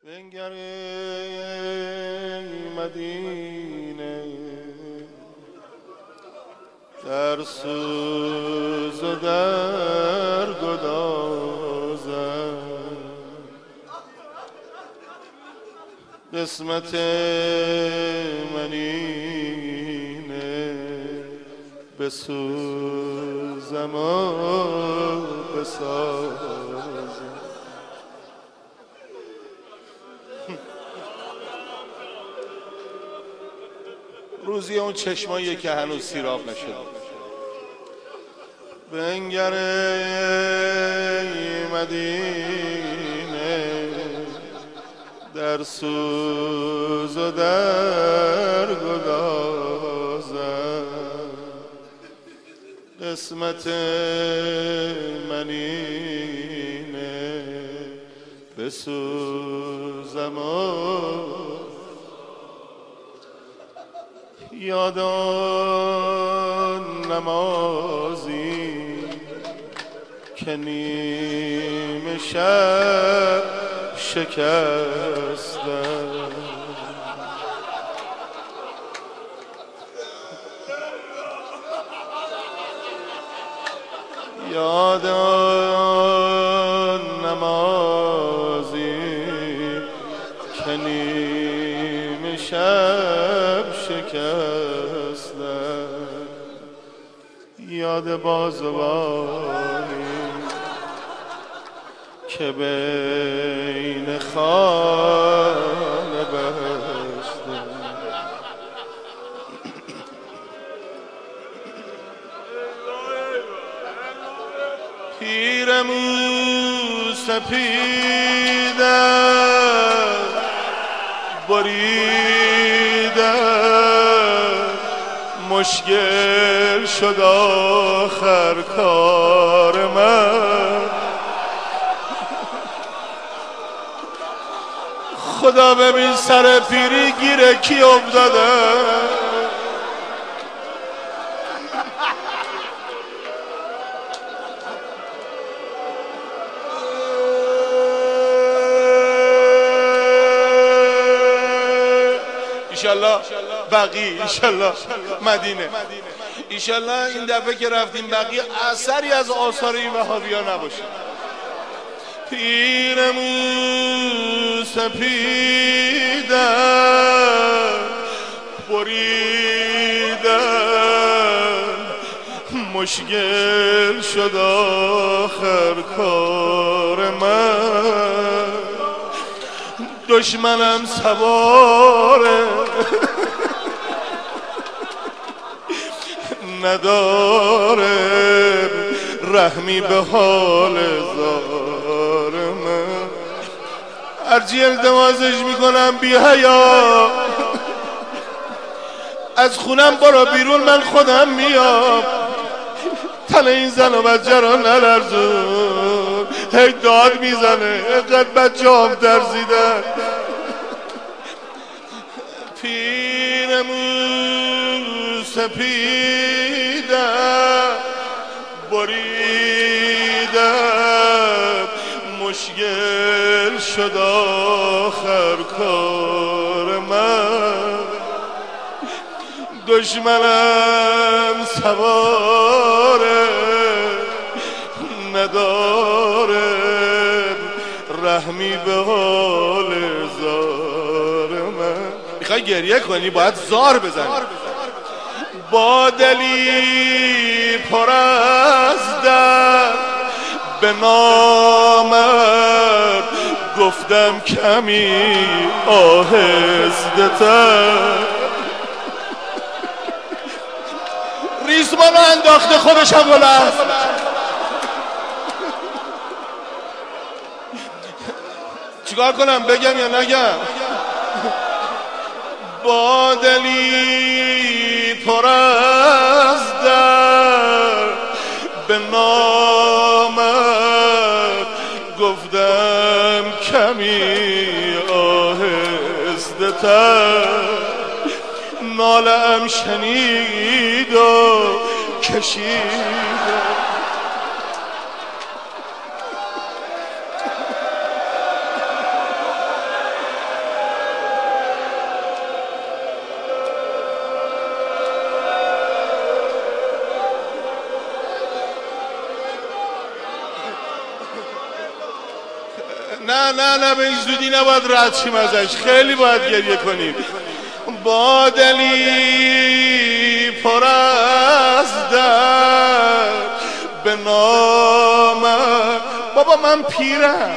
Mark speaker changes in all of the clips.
Speaker 1: بنگر مدینه در سوز و در گدازم، قسمت منینه بسوزم و بسازم. روزی اون چشماییه که هنوز سیراب نشده. بنگر مدینه در سوز و در گدازم، قسمت منینه بسوزم و یاد آن نمازی که نیم شب شکستم، یاد آن نمازی که نیم شب شکستم، یاد بازوانی که بین خانه بسته، پیرمو سپیدم بریدم، مشکل شد آخر کار من، خدا ببین سر پیری گیره کی افتاده. ایشالله بقی، ایشالله مدینه، ایشالله این دفعه که رفتیم بقی اثری از آثار این وهابیا نباشه. پیرمو سپیدم بریدم، مشکل شد آخر کار من، دشمنم سواره نداره رحمی به حال زار من، هرچی التماسش میکنم بی حیا از خونم برو بیرون من خودم میام، تن این زن و بچه را نلرزون، هی داد میزنه اینقدر بچه هم درزیدن. پیرمو سپیدم بریدم، مشکل شد آخر کار من، دشمنم سواره نداره رحمی به حال زار من. میخوای گریه کنی باید زار بزنی. با دلی پر از درد به نامت گفتم کمی آهسته تر، ریسمانو انداخته خودشم بلند، چیکار کنم بگم یا نگم؟ با دلی پر از درد به نامت گفتم کمی آهسته تر، ناله‌ام شنید و کشید نه به این زودی نباید رد شیم ازش، خیلی باید گریه کنیم. با دلی پر از درد به نامم. بابا من پیرم،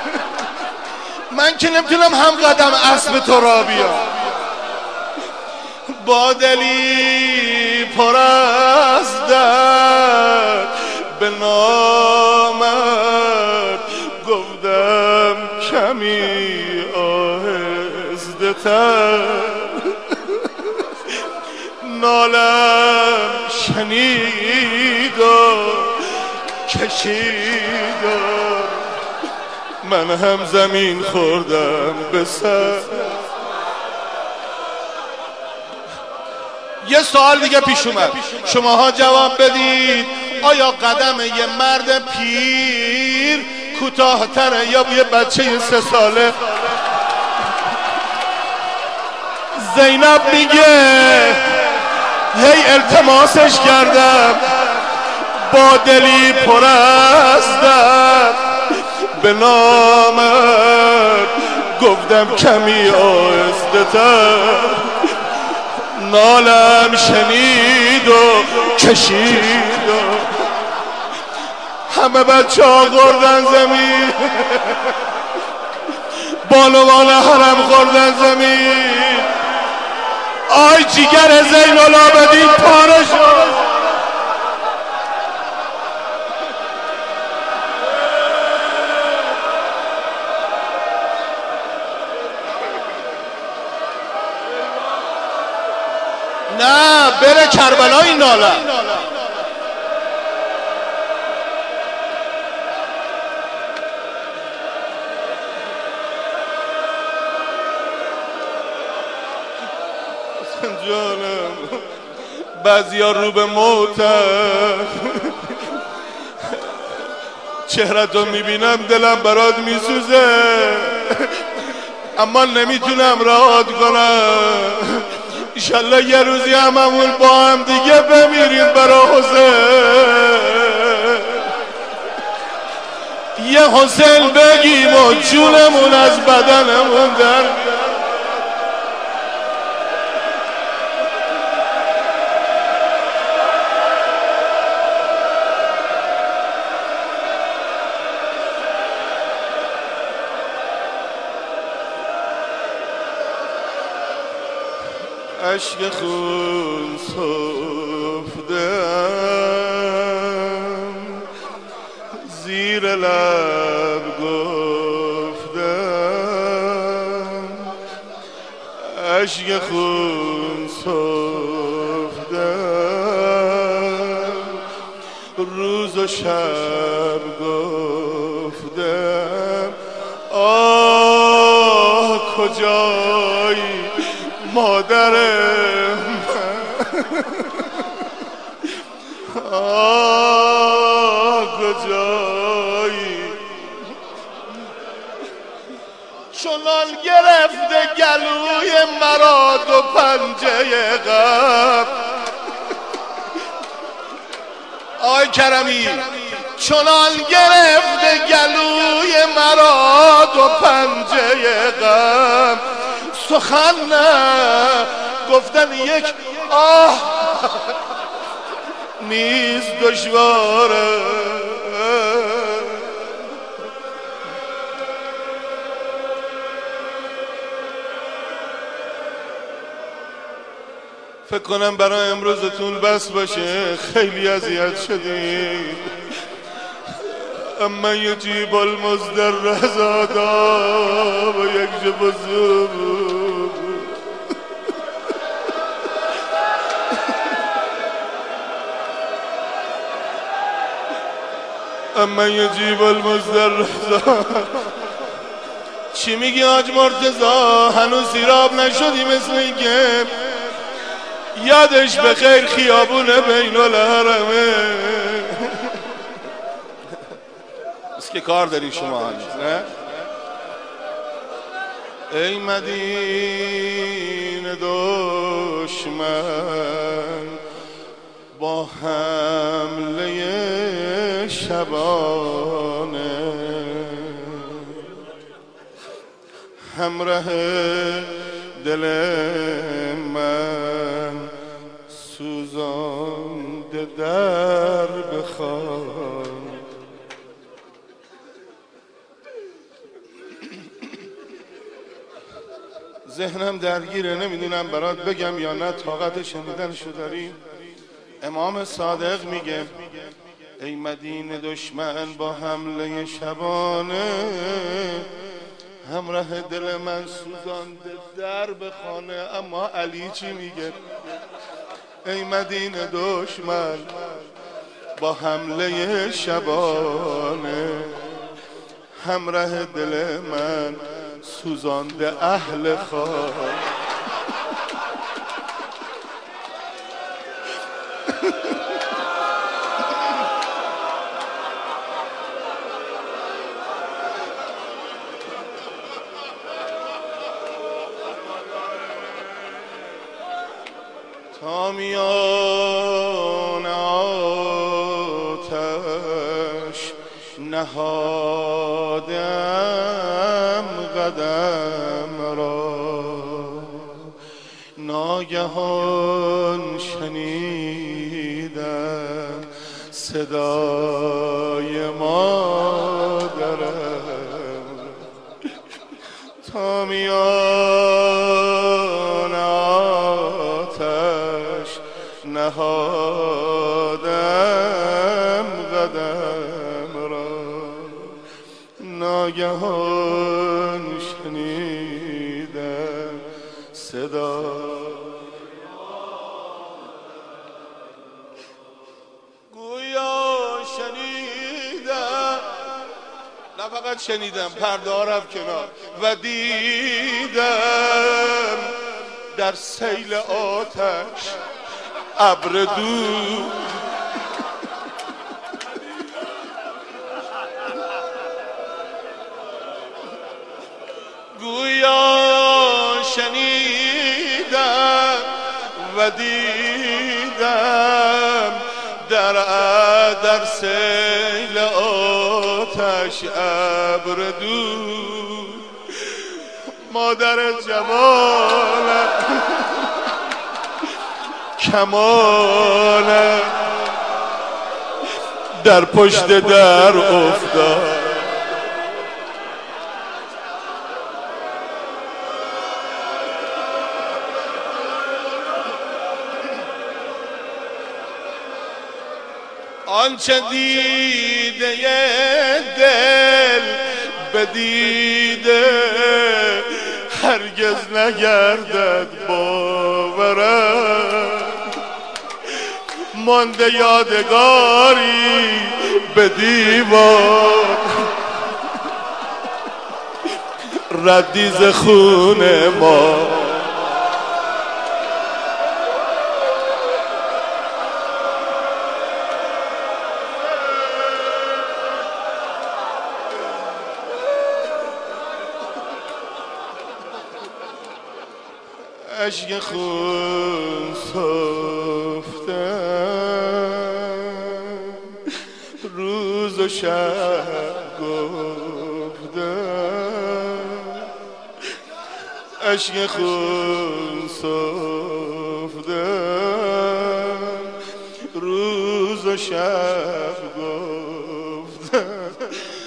Speaker 1: من که نمیتونم هم قدم اسب تو را بیام. با دلی پر از درد به نامت گفتم کمی آهسته تر، نالم شنید و کشید و من هم زمین خوردم به سر. یه سوال دیگه پیش اومد، شماها جواب بدید. آیا قدم یه مرد پیر کوتاه‌تره یا یه بچه 3 ساله؟ زینب میگه هی التماسش کردم با دلی پر از درد به نامت گفتم کمی آهسته تر، نالم شنید و کشید و همه بچه ها خوردن زمین، بانوان حرم خوردن زمین. آی جیگر زین العابدین پاره شد. نه بره کربلا این ناله. جانم بعضیا رو به موتن، چهرتو میبینم دلم برات میسوزه، اما نمیتونم رهات کنم. انشالله یه روزی هممون با هم دیگه بمیریم برا حسین، یه حسین بگیم و جونمون از بدنمون در بیاد. عشق خون سفتم زیر لب گفتم، عشق خون سفتم روز و شب گفتم. آه کجایی مادر من، آه کجایی. چنان گرفته گلوی مرا دو پنجه غم. آی کرمی چنان گرفته گلوی مرا دو پنجه غم، سخن نه گفتن یک آه نیست دشواره. فکر کنم برای امروزتون بس باشه، خیلی اذیت شدیم. اما یجیب المضطر اذا دعا و یکشف السوء، اما یجیب المضطر. چی میگی حاج مرتضی؟ هنوز سیراب نشدی مثل اینکه یادش بخیر خیابونه بین الحرمه. بس که کار داری شما هنوز نه؟ ای مدینه دشمن با حمله شبانه، همراه دل من سوزانده در بخوان. ذهنم درگیره، نمیدونم برات بگم یا نه، طاقت شنیدنشو داریم. امام صادق میگه ای مدینه دشمن با حمله شبانه، همراه دل من سوزانده در به خانه. اما علی چی میگه؟ ای مدینه دشمن با حمله شبانه، همراه دل من سوزانده اهل خانه. تا میان آتش نهادم قدم را، ناگهان شنیدم صدای مادرم. تا میان آتش نهادم قدم را، ناگهان شنیدم صدا. گویا شنیدم، نه فقط شنیدم، پرده ها رفت کنار و دیدم در سیل آتش ابر دود. گویا شنیدم و دیدم در سیل آتش ابر دود. مادر جمالت کمالت در پشت در افتاد. آنچه دیده دل به دیده هرگز نگردد باورم، مانده یادگاری به دیوار، ردی ز خون ما. اشک خون سفتم، روز و شب گفتم. اشک خون سفتم، روز و شب گفتم.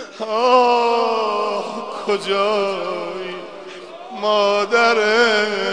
Speaker 1: آه کجایی مادر